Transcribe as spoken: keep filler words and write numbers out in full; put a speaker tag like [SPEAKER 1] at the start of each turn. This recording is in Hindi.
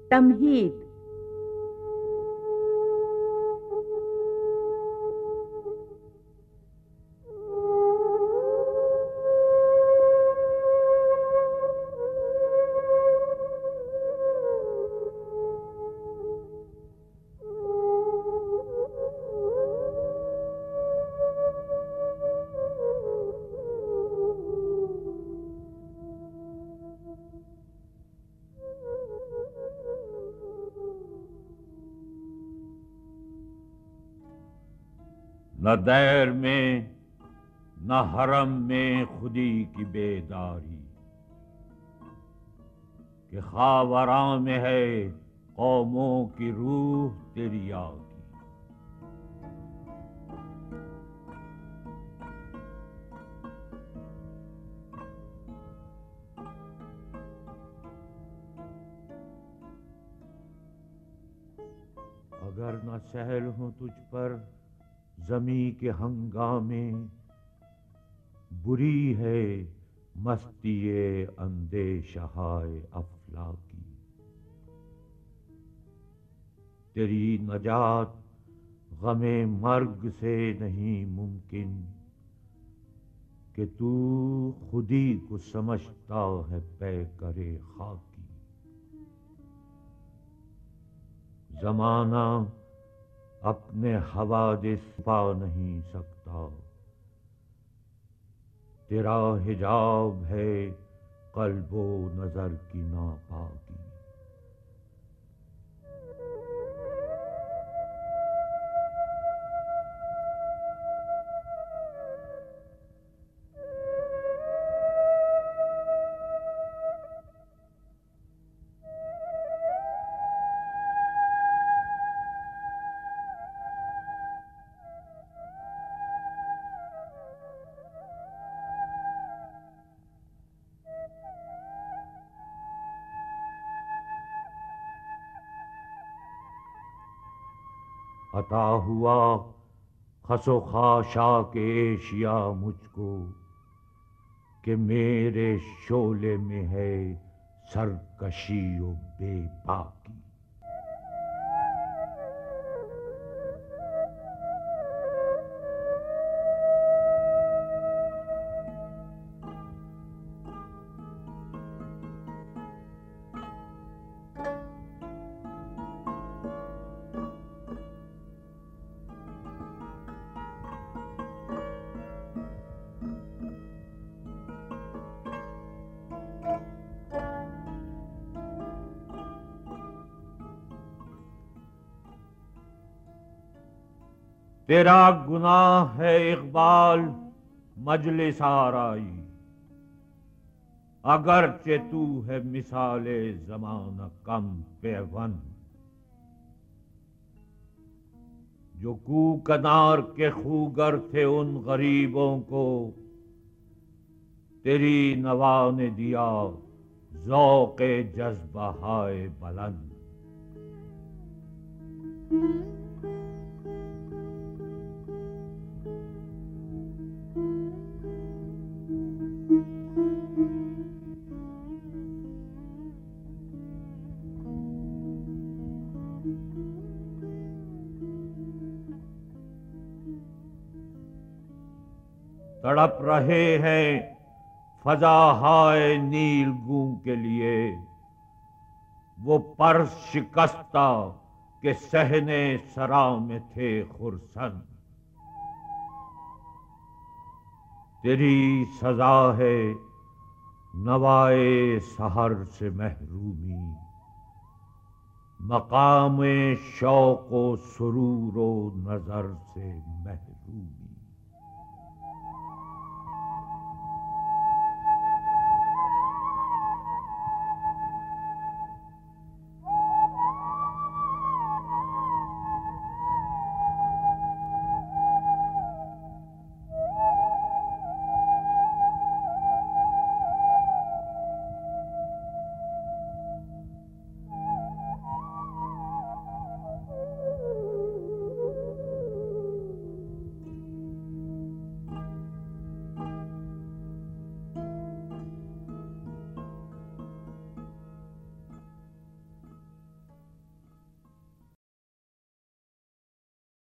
[SPEAKER 1] तमहीद।
[SPEAKER 2] न दैर में न हरम में खुदी की बेदारी, कि खावरां में है कौमों की रूह तेरी आगी। अगर न सहल हो तुझ पर ज़मी के हंगामे, बुरी है मस्तीए अंदेशहाए अफलाकी। तेरी नजात गमे मर्ग से नहीं मुमकिन, कि तू खुदी को समझता है पे करे खाकी। जमाना अपने हवादिस पा नहीं सकता, तेरा हिजाब है कल्बो नजर की नापाकी। अता हुआ खसो खाशा के एशिया मुझको, कि मेरे शोले में है सरकशी ओ बेबाकी। तेरा गुनाह है इकबाल मजलिस आराई, अगरचे तू है मिसाले ज़माना कम पेवन। जो कूकनार के खूगर थे उन गरीबों को, तेरी नवा ने दिया ज़ौक़े जज्बा हाय बुलंद। तड़प रहे हैं फजा हाय नील गूं के लिए, वो पर शिकस्ता के सहने सरा में थे खुरसन। तेरी सजा है नवाए सहर से महरूमी, मकाम शौक़ व सुरूर व नजर से महरूमी।